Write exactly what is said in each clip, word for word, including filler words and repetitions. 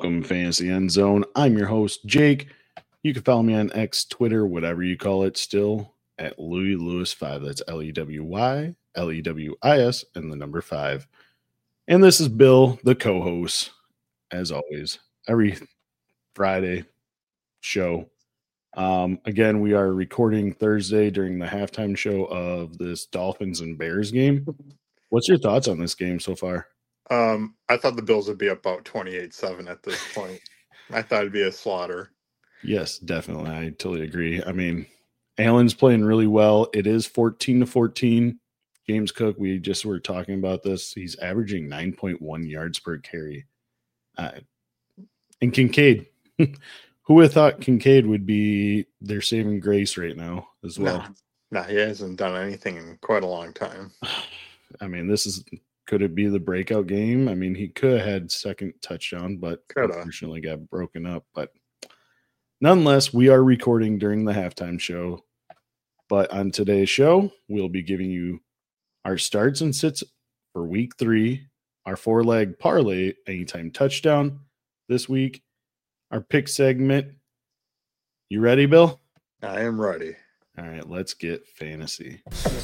Welcome, Fantasy End Zone. I'm your host, Jake. You can follow me on X, Twitter, whatever you call it still, at Louis Lewis five. That's L E W Y, L E W I S, and the number five. And this is Bill, the co-host, as always, every Friday show. Um, again, we are recording Thursday during the halftime show of this Dolphins and Bears game. What's your thoughts on this game so far? Um, I thought the Bills would be about twenty-eight seven at this point. I thought it'd be a slaughter. Yes, definitely. I totally agree. I mean, Allen's playing really well. It is fourteen to fourteen. James Cook, we just were talking about this. He's averaging nine point one yards per carry. Uh, and Kincaid, who would have thought Kincaid would be their saving grace right now as well? No, no, he hasn't done anything in quite a long time. I mean, this is, could it be the breakout game? I mean, he could have had second touchdown, but Coulda. Unfortunately got broken up. But nonetheless, we are recording during the halftime show. But on today's show, we'll be giving you our starts and sits for week three, our four-leg parlay anytime touchdown this week, our pick segment. You ready, Bill? I am ready. All right, let's get fantasy.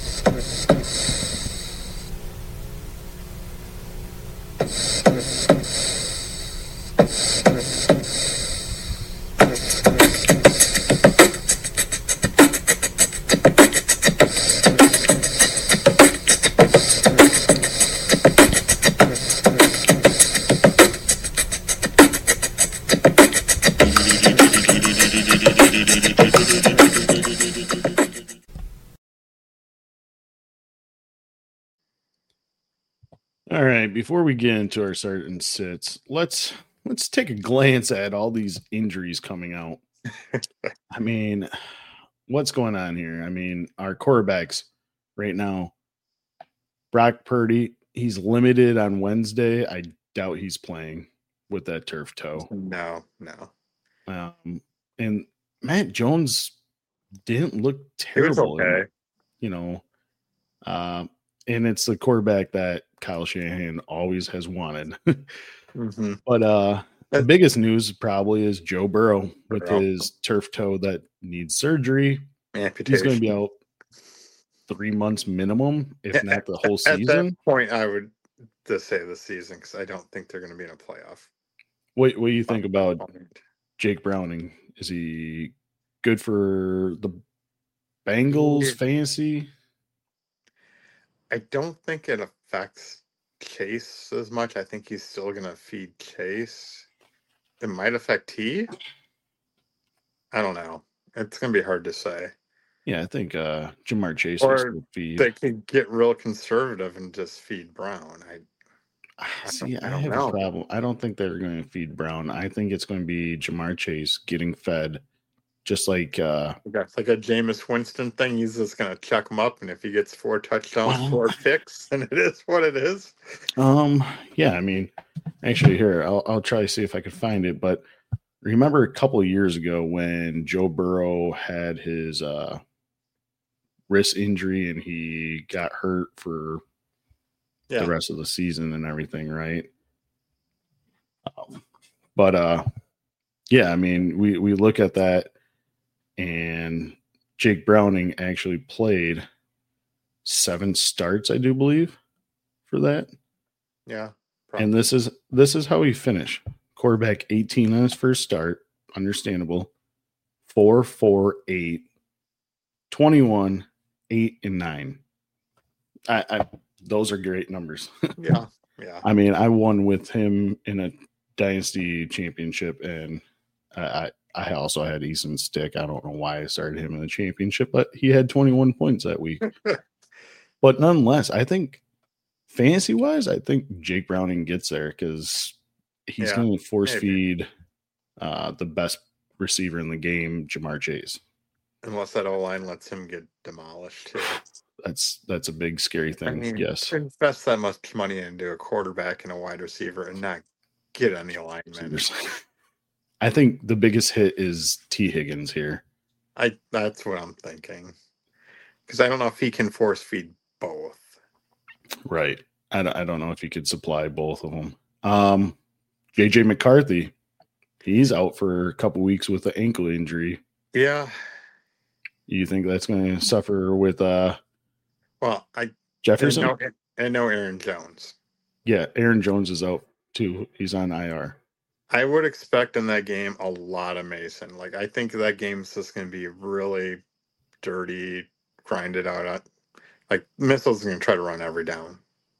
All right, before we get into our start and sits, let's let's take a glance at all these injuries coming out. I mean, what's going on here? I mean, our quarterbacks right now, Brock Purdy, he's limited on Wednesday. I doubt he's playing with that turf toe. No, no. Um, and Matt Jones didn't look terrible. Okay. You know, uh, and it's the quarterback that Kyle Shanahan always has wanted. mm-hmm. But uh, the biggest news probably is Joe Burrow with Burrow. his turf toe that needs surgery. Amputation. He's going to be out three months minimum, if at, not the whole season. At that point, I would just say the season because I don't think they're going to be in a playoff. What, what do you think about Jake Browning? Is he good for the Bengals yeah. fantasy? I don't think it affects Chase as much. I think he's still going to feed Chase. It might affect T. I don't know. It's going to be hard to say. Yeah, I think uh, Jamar Chase or will still feed. They could get real conservative and just feed Brown. I, I See, I, I, I have know. a problem. I don't think they're going to feed Brown. I think it's going to be Jamar Chase getting fed. Just like uh it's like a Jameis Winston thing. He's just gonna check him up, and if he gets four touchdowns, well, four picks, and it is what it is. Um, yeah, I mean, actually, here I'll I'll try to see if I can find it. But remember a couple of years ago when Joe Burrow had his uh wrist injury and he got hurt for yeah. the rest of the season and everything, right? Um, but uh, yeah, I mean, we we look at that. And Jake Browning actually played seven starts, I do believe, for that. Yeah. Probably. And this is this is how he finished. Quarterback eighteen on his first start. Understandable. Four, four, eight, twenty-one, eight, and nine. I, I those are great numbers. Yeah. Yeah. I mean, I won with him in a dynasty championship, and I, I I also had Easton Stick. I don't know why I started him in the championship, but he had twenty-one points that week. But nonetheless, I think fantasy-wise, I think Jake Browning gets there because he's yeah, going to force maybe. feed uh, the best receiver in the game, Jamar Chase. Unless that O-line lets him get demolished, too. That's that's a big, scary thing, I mean, yes. Invest that much money into a quarterback and a wide receiver and not get any alignment. I think the biggest hit is T. Higgins here. I that's what I'm thinking. Because I don't know if he can force feed both. Right. I don't, I don't know if he could supply both of them. Um, J J McCarthy, He's out for a couple weeks with an ankle injury. Yeah. You think that's going to suffer with uh Well, I Jefferson? I know, I know Aaron Jones. Yeah, Aaron Jones is out too. He's on I R. I would expect in that game a lot of Mason. Like, I think that game's just going to be really dirty, grinded out. Like, Missile's going to try to run every down.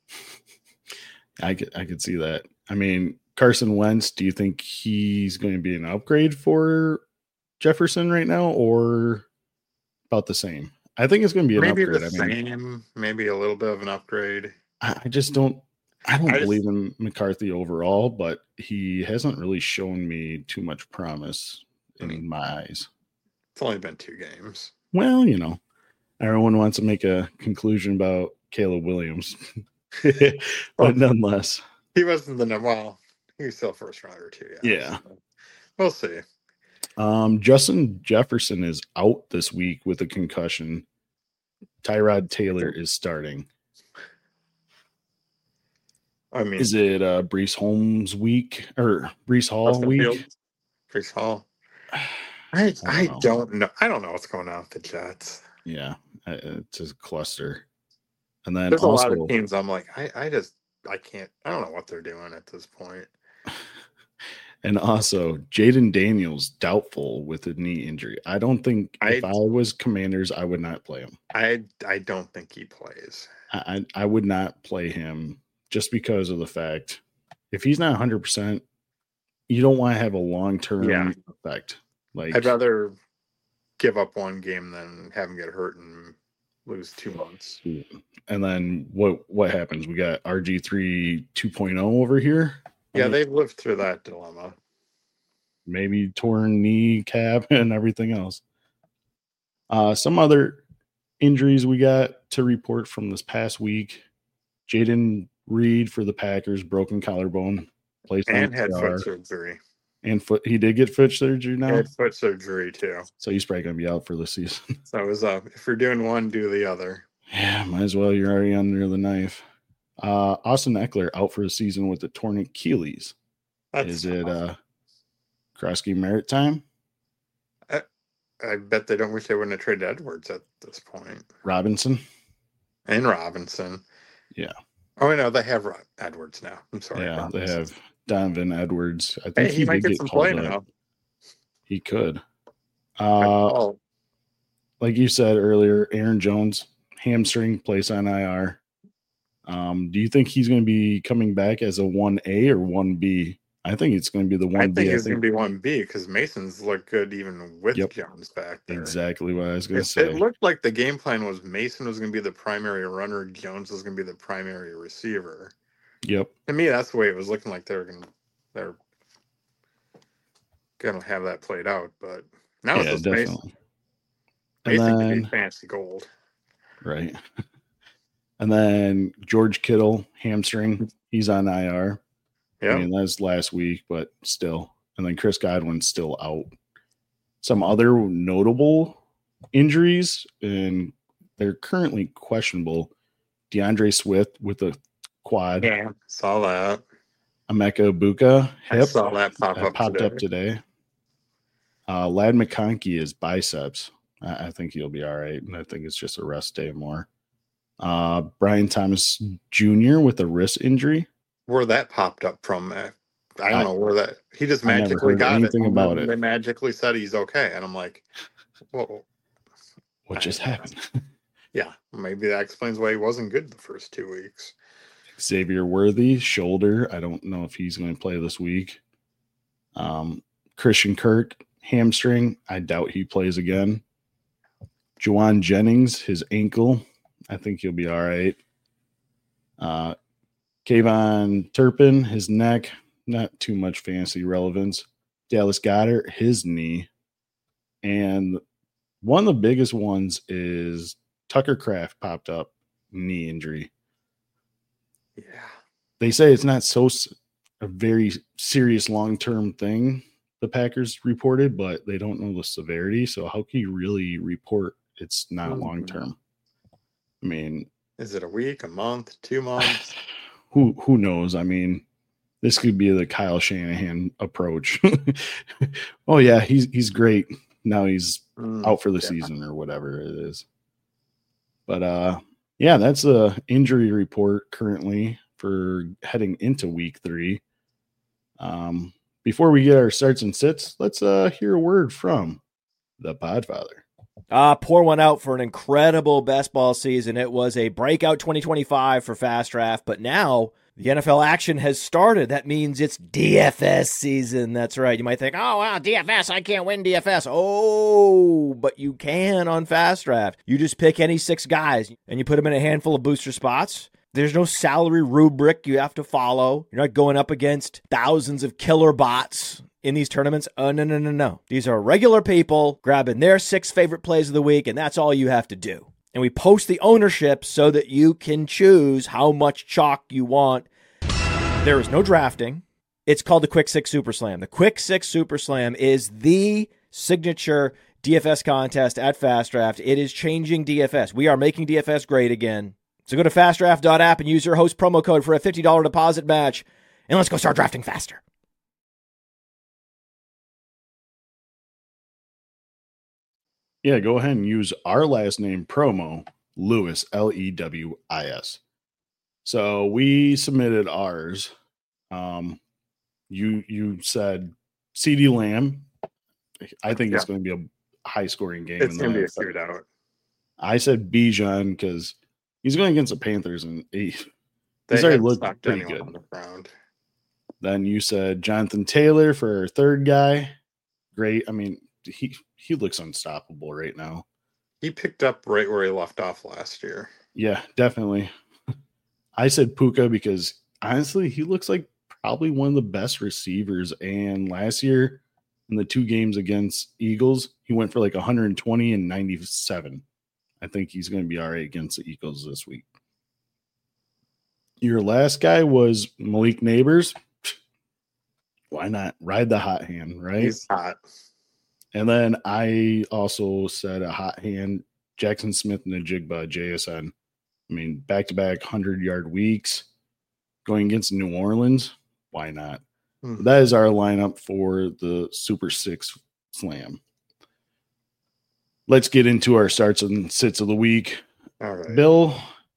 I could, I could see that. I mean, Carson Wentz, do you think he's going to be an upgrade for Jefferson right now or about the same? I think it's going to be an maybe upgrade. the I mean, same, maybe a little bit of an upgrade. I, I just don't I don't I believe just, in McCarthy overall, but he hasn't really shown me too much promise in I mean, my eyes. It's only been two games. Well, you know, everyone wants to make a conclusion about Caleb Williams, but Well, nonetheless, he wasn't the number. Well, he was still first rounder too. Yeah. yeah. So we'll see. Um, Justin Jefferson is out this week with a concussion. Tyrod Taylor is starting. I mean, Is it uh, Brees Holmes week or Brees Hall Justin week? Fields, Brees Hall. I I don't I know. don't know. I don't know what's going on with the Jets. Yeah, uh, it's a cluster. And then There's also, a lot of teams. I'm like, I I just I can't. I don't know what they're doing at this point. and also Jaden Daniels doubtful with a knee injury. I don't think I- if I was Commanders, I would not play him. I I don't think he plays. I I would not play him just because of the fact if he's not one hundred percent, you don't want to have a long term Yeah. effect. Like I'd rather give up one game than have him get hurt and lose two months. and then what what happens? We got R G three two point oh over here. Yeah, I mean, they've lived through that dilemma. maybe torn kneecap and everything else. Uh, some other injuries we got to report from this past week. Jaden Reed for the Packers, broken collarbone, placed on And had I R. foot surgery. And foot. He did get foot surgery now, Had foot surgery too. so he's probably gonna be out for the season. So it was uh if you're doing one, do the other. Yeah, might as well. You're already under the knife. Uh, Austin Eckler out for the season with the torn Achilles. That's Is it tough. uh, Krosky Merritt time? I bet they don't wish they wouldn't have traded Edwards at this point. Robinson? And Robinson. Yeah. Oh, no, they have Rod- Edwards now. I'm sorry. Yeah, they Robinson. have Donovan Edwards. I think Hey, he, he, might did get some called play up. now. He could. Uh, oh, like you said earlier, Aaron Jones, hamstring, place on I R. Um, do you think he's going to be coming back as a one A or one B? I think it's going to be the I one B. think it's going to be one B because Mason's look good even with Yep. Jones back there. Exactly what I was going to It, say. it looked like the game plan was Mason was going to be the primary runner, Jones was going to be the primary receiver. Yep. To me, that's the way it was looking like they were going to they're going to have that played out. But now Yeah, it's just Mason. definitely. And Mason can be then, fancy gold. right. And then George Kittle, hamstring. He's on I R. Yeah. I mean, that's last week, but still. And then Chris Godwin's still out. Some other notable injuries, and they're currently questionable. DeAndre Swift with a quad. Yeah. Saw that. Emeka Ibuka, I hip. saw that pop That up popped today. up today. Uh, Lad McConkey is biceps. I, I think he'll be all right. And I think it's just a rest day more. Uh, Brian Thomas Junior with a wrist injury. Where that popped up from, uh, I don't I- know where that he just I never magically heard got anything it. and about then it. They magically said he's okay, and I'm like, whoa, What just happened? yeah, maybe that explains why he wasn't good the first two weeks. Xavier Worthy, shoulder. I don't know if he's going to play this week. Um, Christian Kirk, hamstring. I doubt he plays again. Juwan Jennings, his ankle. I think he'll be all right. Uh, Kayvon Turpin, his neck. Not too much fancy relevance. Dallas Goddard, his knee. And one of the biggest ones is Tucker Kraft popped up, knee injury. Yeah, They say it's not so s- a very serious long-term thing, the Packers reported, but they don't know the severity. So how can you really report it's not Mhm. long-term? I mean, is it a week, a month, two months? who who knows? I mean, this could be the Kyle Shanahan approach. Oh yeah, he's he's great. Now he's mm, out for the yeah. season or whatever it is. But uh, yeah, that's a injury report currently for heading into week three. Um, before we get our starts and sits, let's uh hear a word from the Podfather. Uh, pour one out for an incredible best ball season. It was a breakout twenty twenty-five for Fast Draft, but now the N F L action has started. That means it's D F S season. That's right. You might think, oh, wow, D F S, I can't win D F S. Oh, but you can on Fast Draft. You just pick any six guys, and you put them in a handful of booster spots. There's no salary rubric you have to follow. You're not going up against thousands of killer bots in these tournaments. Oh, no, no, no, no. These are regular people grabbing their six favorite plays of the week, and that's all you have to do. And we post the ownership so that you can choose how much chalk you want. There is no drafting. It's called the Quick Six Super Slam. The Quick Six Super Slam is the signature D F S contest at Fast Draft. It is changing D F S. We are making D F S great again. So go to fast draft dot app and use your host promo code for a fifty dollars deposit match. And let's go start drafting faster. Yeah, go ahead and use our last name promo, Lewis, L E W I S. So we submitted ours. Um, you you said CeeDee Lamb. I think yeah. it's going to be a high-scoring game. It's going to be a shootout. I said Bijan because he's going against the Panthers, and he, they he's already looked pretty good. On the ground. Then you said Jonathan Taylor for our third guy. Great. I mean, he he looks unstoppable right now. He picked up right where he left off last year. Yeah, definitely. I said Puka because honestly, he looks like probably one of the best receivers. And last year in the two games against Eagles, he went for like one hundred twenty and ninety-seven. I think he's going to be all right against the Eagles this week. Your last guy was Malik Neighbors. Why not ride the hot hand, right? He's hot. And then I also said a hot hand, Jackson Smith and the Jigba, J S N. I mean, back-to-back hundred-yard weeks going against New Orleans. Why not? Hmm. That is our lineup for the Super Six Slam. Let's get into our starts and sits of the week. All right. Bill,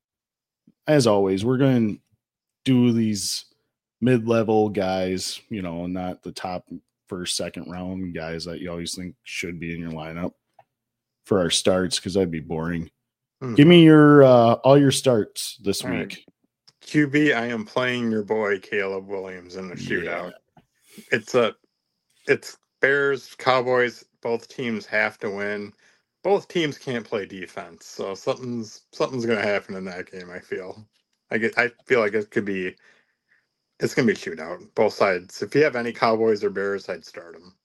as always, we're going to do these mid-level guys, you know, not the top first, second round guys that you always think should be in your lineup for our starts because that'd be boring. Mm-hmm. Give me your uh, all your starts this all week. Right. Q B, I am playing your boy Caleb Williams in the shootout. Yeah. It's a, it's Bears, Cowboys. Both teams have to win. Both teams can't play defense, so something's something's going to happen in that game. I feel. I get. I feel like it could be. It's going to be a shootout. Both sides. If you have any Cowboys or Bears, I'd start them.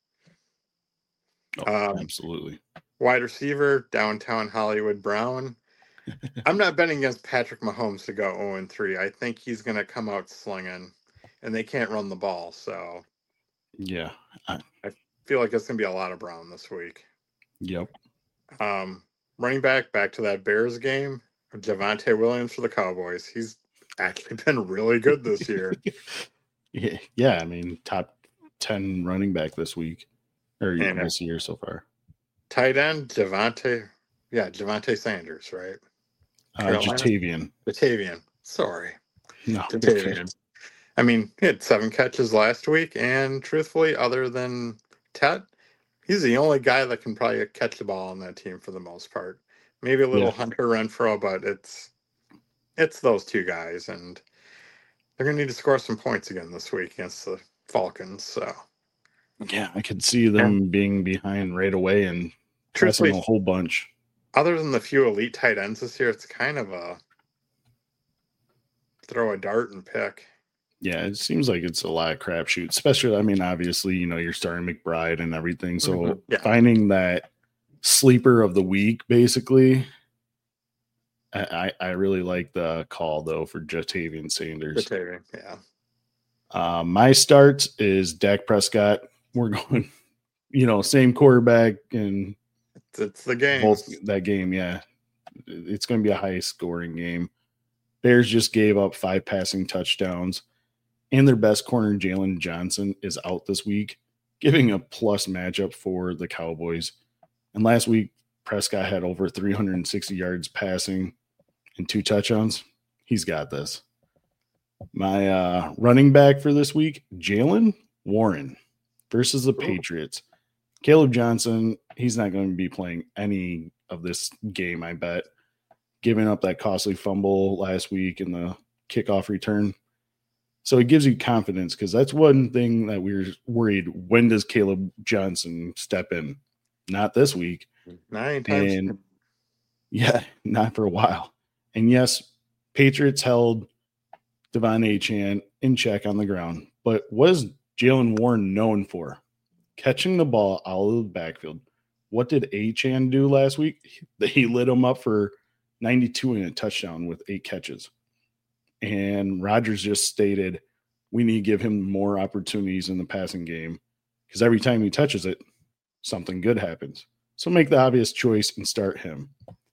Oh, um, absolutely. Wide receiver, downtown Hollywood Brown. I'm not betting against Patrick Mahomes to go oh and three. I think he's going to come out slinging, and they can't run the ball. So, yeah. I, I feel like it's going to be a lot of Brown this week. Yep. Um, running back, back to that Bears game, Javonte Williams for the Cowboys. He's actually been really good this year. yeah, yeah, I mean, top ten running back this week, or and this year so far. Tight end, Javonte. Yeah, Javonte Sanders, right? Uh, Jatavian. Jatavian. Sorry. No. Jatavian. I mean, he had seven catches last week, and truthfully, other than Tet, he's the only guy that can probably catch the ball on that team for the most part. Maybe a little yeah. Hunter Renfrow, but it's it's those two guys, and they're going to need to score some points again this week against the Falcons. So, yeah, I could see them and, being behind right away and pressing a whole bunch. Other than the few elite tight ends this year, it's kind of a throw a dart and pick. Yeah, it seems like it's a lot of crapshoot, especially, I mean, obviously, you know, you're starting McBride and everything. So mm-hmm. yeah. finding that sleeper of the week, basically, I, I really like the call, though, for Jatavian Sanders. Jatavian, yeah. Uh, my start is Dak Prescott. We're going, you know, same quarterback and it's, it's the game. Both that game, yeah. It's going to be a high-scoring game. Bears just gave up five passing touchdowns. and their best corner, Jalen Johnson, is out this week, giving a plus matchup for the Cowboys. And last week, Prescott had over three hundred sixty yards passing and two touchdowns. He's got this. My uh, running back for this week, Jaylen Warren versus the Patriots. Caleb Johnson, he's not going to be playing any of this game, I bet. Giving up that costly fumble last week in the kickoff return. So it gives you confidence, because that's one thing that we were worried. When does Caleb Johnson step in? Not this week. Nine times. And yeah, not for a while. And yes, Patriots held Devon Achane in check on the ground. But what is Jaylen Warren known for? Catching the ball out of the backfield. What did Achane do last week? He lit him up for ninety-two and a touchdown with eight catches. And Rodgers just stated, we need to give him more opportunities in the passing game, because every time he touches it, something good happens. So make the obvious choice and start him.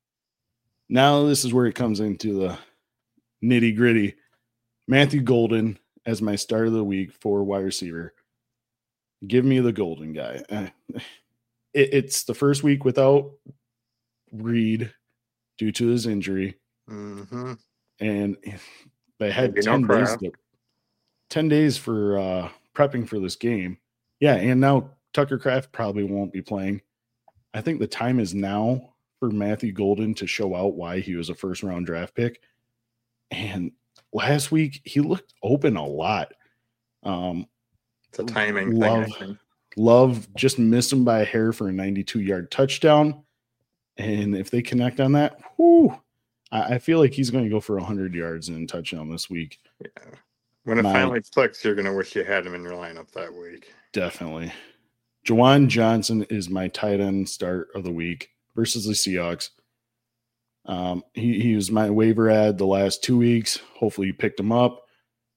Now this is where it comes into the nitty gritty. Matthew Golden as my start of the week for wide receiver. Give me the Golden guy. It, it's the first week without Reed due to his injury. Mm-hmm. And they had Maybe ten no days, crap. to, ten days for uh, prepping for this game. Yeah, and now Tucker Kraft probably won't be playing. I think the time is now for Matthew Golden to show out why he was a first-round draft pick. And last week, he looked open a lot. Um, It's a timing love, thing, I think. Love just missed him by a hair for a ninety-two-yard touchdown. And if they connect on that, whew, I, I feel like he's going to go for one hundred yards and touchdown this week. Yeah. When it My- finally clicks, you're going to wish you had him in your lineup that week. Definitely. Juwan Johnson is my tight end start of the week versus the Seahawks. Um, he, he was my waiver ad the last two weeks. Hopefully you picked him up.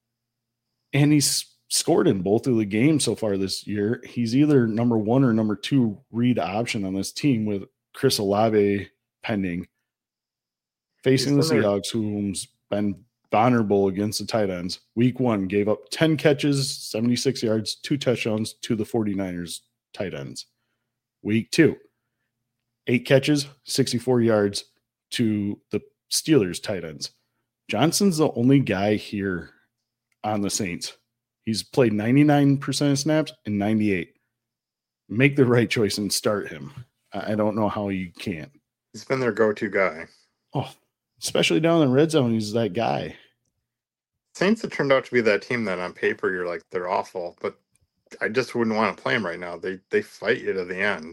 And he's scored in both of the games so far this year. He's either number one or number two read option on this team with Chris Olave pending. Facing the He's been there- Seahawks, who's been vulnerable against the tight ends. Week one gave up ten catches, seventy-six yards, two touchdowns to the 49ers tight ends. Week two, eight catches, sixty-four yards to the Steelers tight ends. Johnson's the only guy here on the Saints. He's played ninety-nine percent of snaps and ninety-eight. Make the right choice and start him. I I don't know how you can't. He's been their go-to guy. Oh, especially down in the red zone, he's that guy. Saints have turned out to be that team that on paper you're like, they're awful, but I just wouldn't want to play them right now. They they fight you to the end.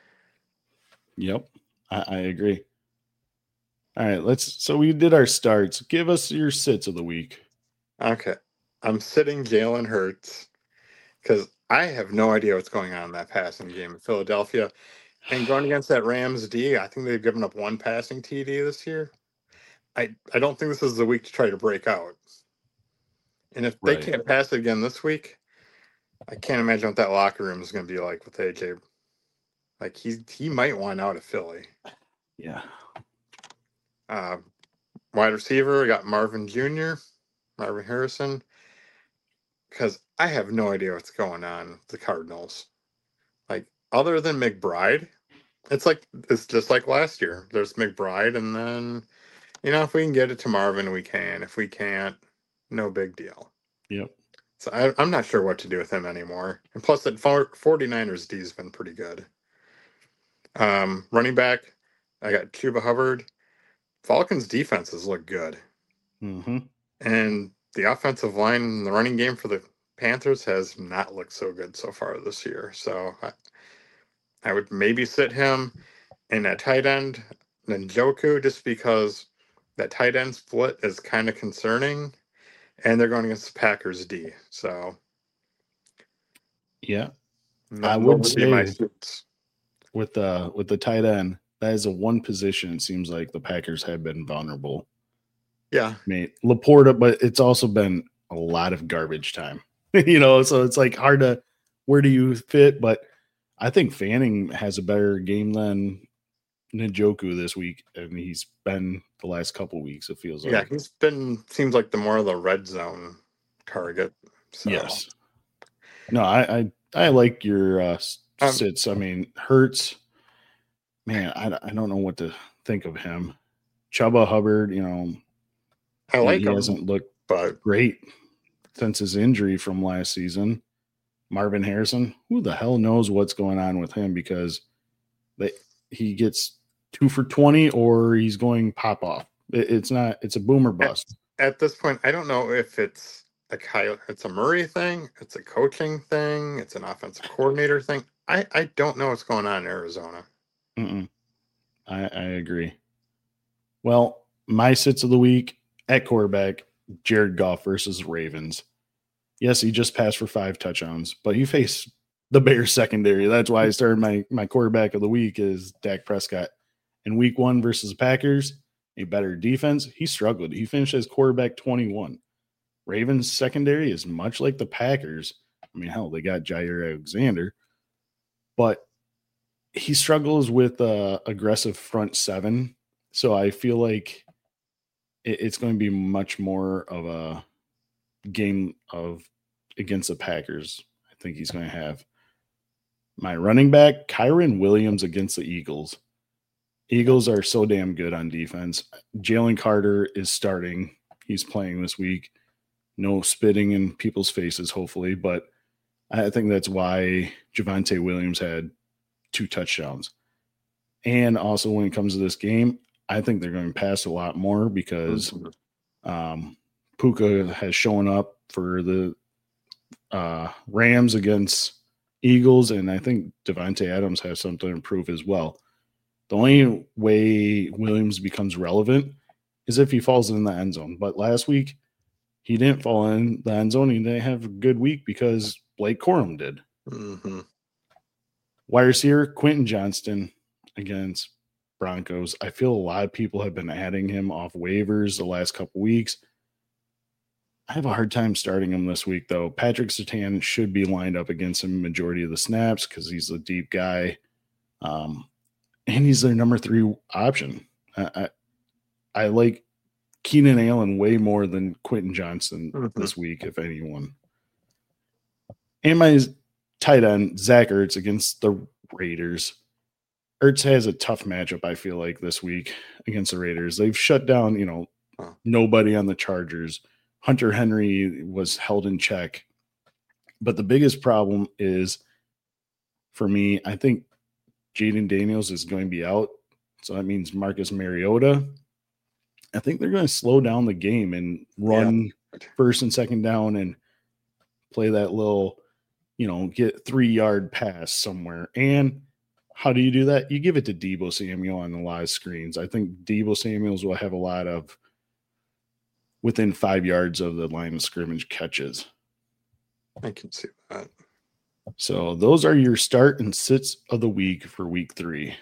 Yep, I, I agree. All right, let's. So we did our starts. Give us your sits of the week. Okay. I'm sitting Jalen Hurts because I have no idea what's going on in that passing game in Philadelphia. And going against that Rams D, I think they've given up one passing T D this year. I, I don't think this is the week to try to break out. And if they Right. can't pass it again this week, I can't imagine what that locker room is going to be like with A J. Like, he, he might want out of Philly. Yeah. Uh, wide receiver, I got Marvin Junior, Marvin Harrison, because I have no idea what's going on with the Cardinals. Like, other than McBride, it's like it's just like last year. There's McBride, and then, you know, if we can get it to Marvin, we can. If we can't, no big deal. Yep. So I, I'm not sure what to do with him anymore. And plus, that 49ers D has been pretty good. Um, running back, I got Chuba Hubbard. Falcons defenses look good. Mm-hmm. And the offensive line and the running game for the Panthers has not looked so good so far this year. So I, I would maybe sit him in at tight end, Njoku, just because that tight end split is kind of concerning. And they're going against the Packers D. So Yeah. no- I would those be my say- suits. With the with the tight end, that is a one position. It seems like the Packers have been vulnerable. Yeah. I mean, Laporta, but it's also been a lot of garbage time. you know, so it's like hard to where do you fit? But I think Fanning has a better game than Njoku this week, and he's been the last couple weeks. It feels like. Yeah, he's been seems like the more of the red zone target. So. Yes. No, I, I I like your uh, Um, sits. I mean, Hurts. Man, I, I don't know what to think of him. Chuba Hubbard, you know, I he, like he him, hasn't looked but great since his injury from last season. Marvin Harrison, who the hell knows what's going on with him, because they, he gets two for twenty or he's going pop off. It, it's not, it's a boomer bust. At, at this point, I don't know if it's a Kyle, it's a Murray thing, it's a coaching thing, it's an offensive coordinator thing. I, I don't know what's going on in Arizona. Mm-mm. I, I agree. Well, my sits of the week at quarterback, Jared Goff versus Ravens. Yes, he just passed for five touchdowns, but he faced the Bears secondary. That's why I started my, my quarterback of the week is Dak Prescott. In week one versus the Packers, a better defense, he struggled. He finished as quarterback twenty-one. Ravens secondary is much like the Packers. I mean, hell, they got Jair Alexander, but he struggles with uh, aggressive front seven. So I feel like it, it's going to be much more of a game of against the Packers. I think he's going to have my running back, Kyron Williams, against the Eagles. Eagles are so damn good on defense. Jalen Carter is starting. He's playing this week. No spitting in people's faces, hopefully, but I think that's why Javonte Williams had two touchdowns. And also when it comes to this game, I think they're going to pass a lot more because um, Puka has shown up for the uh, Rams against Eagles, and I think Devontae Adams has something to improve as well. The only way Williams becomes relevant is if he falls in the end zone. But last week, he didn't fall in the end zone. He didn't have a good week because Blake Corum did. Mm-hmm. Wide receiver, Quentin Johnston against Broncos. I feel a lot of people have been adding him off waivers the last couple weeks. I have a hard time starting him this week, though. Patrick Surtain should be lined up against him majority of the snaps because he's a deep guy. Um, and he's their number three option. I, I, I like Keenan Allen way more than Quentin Johnston mm-hmm. this week, if anyone. And my tight end, Zach Ertz against the Raiders. Ertz has a tough matchup, I feel like, this week against the Raiders. They've shut down, you know, huh. nobody on the Chargers. Hunter Henry was held in check. But the biggest problem is, for me, I think Jaden Daniels is going to be out. So that means Marcus Mariota. I think they're going to slow down the game and run yeah. first and second down and play that little, you know, get three-yard pass somewhere. And how do you do that? You give it to Deebo Samuel on the live screens. I think Deebo Samuels will have a lot of within five yards of the line of scrimmage catches. I can see that. So those are your start and sits of the week for week three.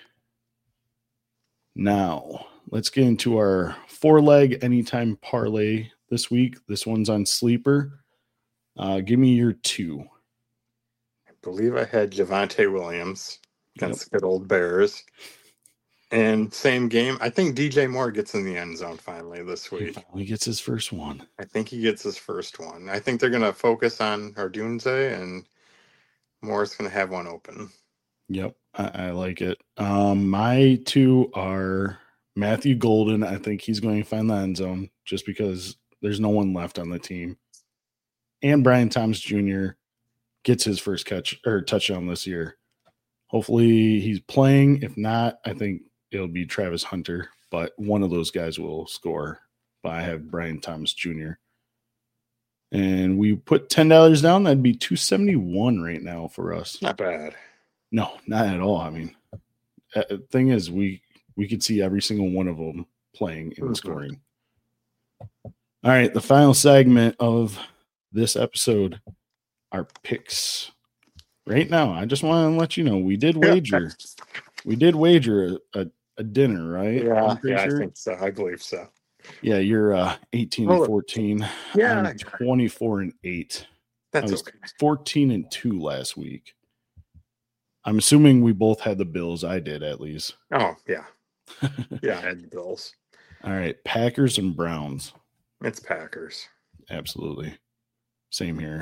Now, let's get into our four-leg anytime parlay this week. This one's on Sleeper. Uh, give me your two. I believe I had Javonte Williams against Yep. the good old Bears. And same game, I think D J Moore gets in the end zone finally this week. He finally gets his first one. I think he gets his first one. I think they're going to focus on Ardunze, and Moore's going to have one open. Yep, I, I like it. Um, my two are Matthew Golden. I think he's going to find the end zone just because there's no one left on the team. And Brian Thomas Junior gets his first catch or touchdown this year. Hopefully he's playing. If not, I think it'll be Travis Hunter, but one of those guys will score. But I have Brian Thomas Junior And we put ten dollars down. That'd be two seventy-one right now for us. Not bad. No, not at all. I mean, the thing is, we we could see every single one of them playing and mm-hmm. scoring. All right, the final segment of this episode, our picks. Right now, I just want to let you know we did wager. we did wager a, a, a dinner, right? Yeah, yeah, sure. I think so. I believe so. Yeah, you're uh, eighteen and fourteen. Yeah, I'm twenty-four and eight. That's I was okay. fourteen and two last week. I'm assuming we both had the Bills. I did, at least. Oh, yeah. Yeah, I had the Bills. All right, Packers and Browns. It's Packers. Absolutely. Same here.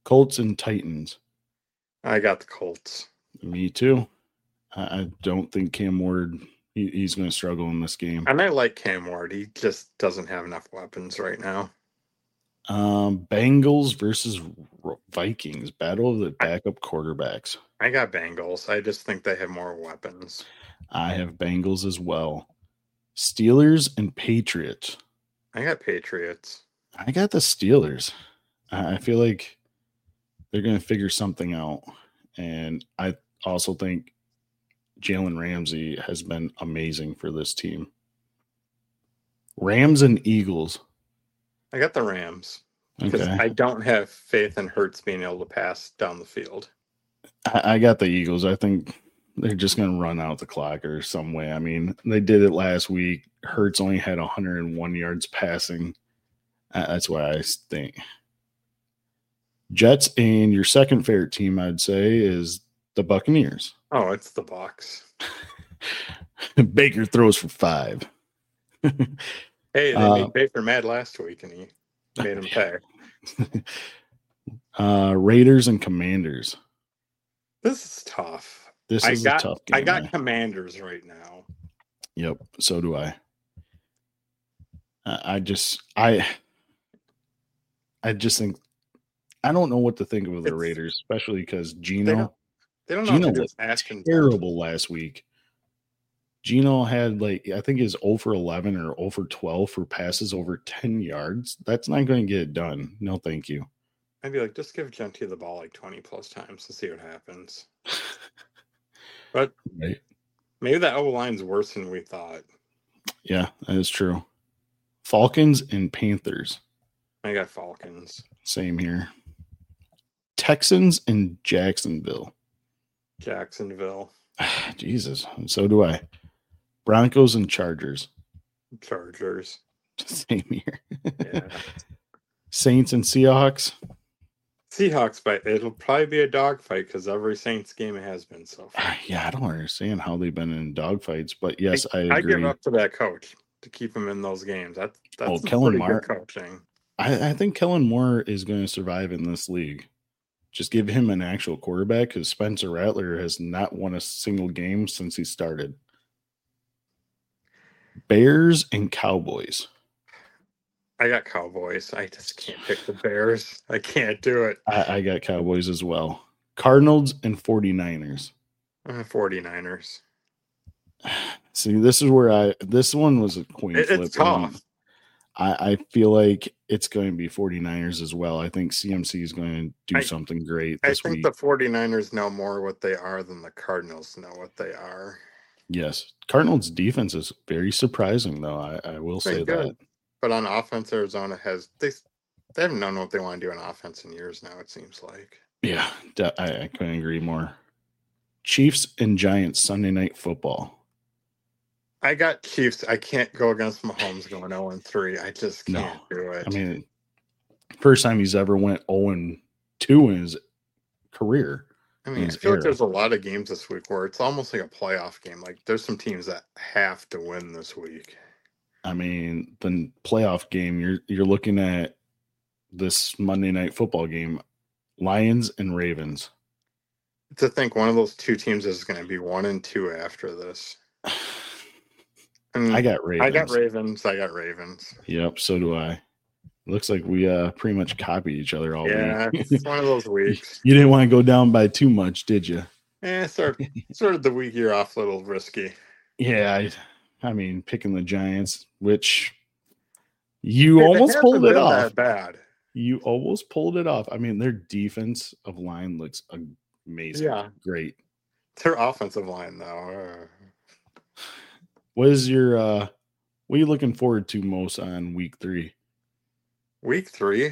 Colts and Titans. I got the Colts. Me too. I, I don't think Cam Ward, he, he's going to struggle in this game. And I like Cam Ward. He just doesn't have enough weapons right now. Um, Bengals versus Vikings. Battle of the backup quarterbacks. I got Bengals. I just think they have more weapons. I have Bengals as well. Steelers and Patriots. I got Patriots. I got the Steelers. I feel like they're going to figure something out. And I also think Jalen Ramsey has been amazing for this team. Rams and Eagles. I got the Rams. Because Okay. I don't have faith in Hurts being able to pass down the field. I, I got the Eagles. I think they're just going to run out the clock or some way. I mean, they did it last week. Hurts only had one hundred one yards passing. Uh, that's why I think. Jets and your second favorite team, I'd say, is the Buccaneers. Oh, it's the Bucs. Baker throws for five. Hey, they Uh, made Baker mad last week, and he made him pay. uh, Raiders and Commanders. This is tough. This I is got, a tough game. I got man. Commanders right now. Yep, so do I. I I just I I just think I don't know what to think of the It's- Raiders, especially because They Gino don't, they don't know Gino what to do looked with Ashton. terrible last week. Gino had like I think his zero for eleven or zero for twelve for passes over ten yards. That's not going to get it done. No, thank you. I'd be like, just give Genty the ball like twenty plus times to see what happens. But Right? maybe that O line's worse than we thought. Yeah, that is true. Falcons and Panthers. I got Falcons. Same here. Texans and Jacksonville. Jacksonville. Jesus. So do I. Broncos and Chargers. Chargers. Same here. Yeah. Saints and Seahawks. Seahawks, but it'll probably be a dogfight because every Saints game it has been so far. Yeah, I don't understand how they've been in dogfights, but yes, I I agree. give up to that coach to keep him in those games. That's that's Oh, some Kellen pretty Moore. good coaching. I, I think Kellen Moore is going to survive in this league. Just give him an actual quarterback because Spencer Rattler has not won a single game since he started. Bears and Cowboys. I got Cowboys. I just can't pick the Bears. I can't do it. I, I got Cowboys as well. Cardinals and 49ers. Uh, 49ers. See, this is where I this one was a coin It- flip. it's tough. I, I feel like it's going to be 49ers as well. I think C M C is going to do I- something great I this think week. the 49ers know more what they are than the Cardinals know what they are. Yes. Cardinals defense is very surprising, though. I, I will Pretty say good. that. But on offense, Arizona has they they haven't known what they want to do on offense in years now, it seems like. Yeah, de- I, I couldn't agree more. Chiefs and Giants Sunday night football. I got Chiefs. I can't go against Mahomes going oh and three. I just No. can't do it. I mean, first time he's ever went oh and two in his career. I mean, I his feel era. like there's a lot of games this week where it's almost like a playoff game. Like there's some teams that have to win this week. I mean, the playoff game, you're you're looking at this Monday night football game, Lions and Ravens. To think one of those two teams is going to be one and two after this. And I got Ravens. I got Ravens. I got Ravens. Yep, so do I. Looks like we uh pretty much copied each other all Yeah, week. it's one of those weeks. You didn't want to go down by too much, did you? Eh, sort sort of the week you're off a little risky. Yeah, I, I mean, picking the Giants, which you Hey, they almost haven't pulled it been off. That bad. You almost pulled it off. I mean, their defense of line looks amazing. Yeah. Great. Their offensive line, though. uh, What is your uh what are you looking forward to most on week three? Week three.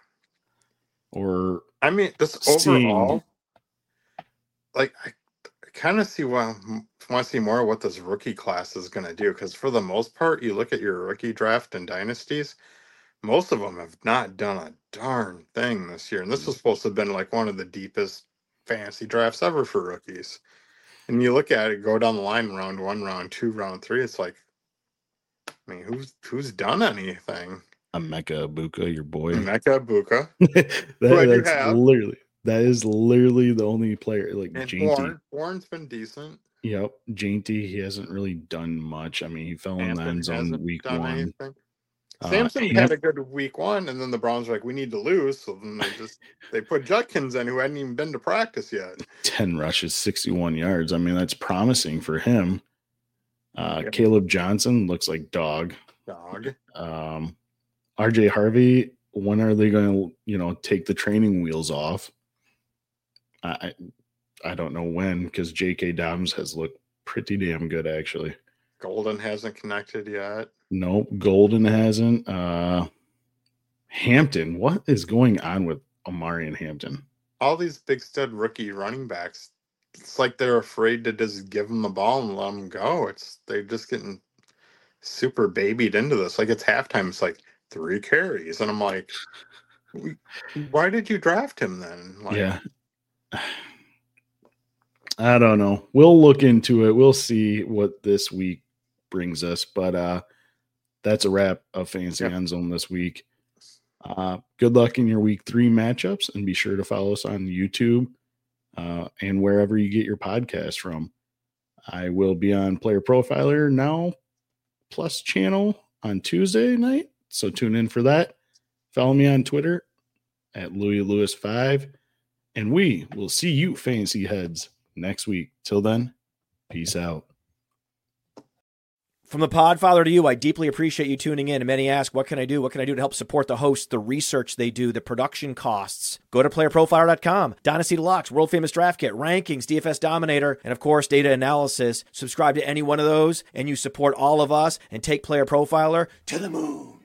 Or I mean, just Seeing- overall, like I, I kind of see what want to see more of what this rookie class is going to do. Because for the most part, you look at your rookie draft and dynasties, most of them have not done a darn thing this year. And this was supposed to have been like one of the deepest fantasy drafts ever for rookies. And you look at it, go down the line, round one, round two, round three. It's like, I mean, who's who's done anything? Emeka Egbuka, your boy. Emeka Egbuka. that, Who I do that's have. literally that is literally the only player like And Jainty. Warren. Warren's been decent. Yep, Jainty. He hasn't really done much. I mean, he fell in the Hampton end zone hasn't week done one. anything. Uh, Samson Ham- had a good week one, and then the Browns were like, we need to lose. So then they just they put Judkins in, who hadn't even been to practice yet. ten rushes, sixty-one yards. I mean, that's promising for him. Uh, Yep. Caleb Johnson looks like dog. Dog. Um, R J Harvey, when are they going to, you know, take the training wheels off? I I don't know when, because J K. Dobbins has looked pretty damn good, actually. Golden hasn't connected yet. Nope, Golden hasn't. Uh, Hampton, what is going on with Amari and Hampton? All these big stud rookie running backs, it's like they're afraid to just give them the ball and let them go. It's they're just getting super babied into this. Like it's halftime. It's like three carries, and I'm like, why did you draft him then? Like, Yeah. I don't know. We'll look into it. We'll see what this week brings us. But uh, that's a wrap of Fantasy Yep. End Zone this week. Uh, good luck in your week three matchups, and be sure to follow us on YouTube uh, and wherever you get your podcast from. I will be on Player Profiler Now Plus channel on Tuesday night, so tune in for that. Follow me on Twitter at Louis Lewis five, and we will see you fantasy heads next week. Till then, peace out. From the Podfather to you, I deeply appreciate you tuning in. And many ask, what can I do? What can I do to help support the hosts, the research they do, the production costs? Go to player profiler dot com, Dynasty Deluxe, World Famous Draft Kit, Rankings, D F S Dominator, and of course, data analysis. Subscribe to any one of those, and you support all of us and take Player Profiler to the moon.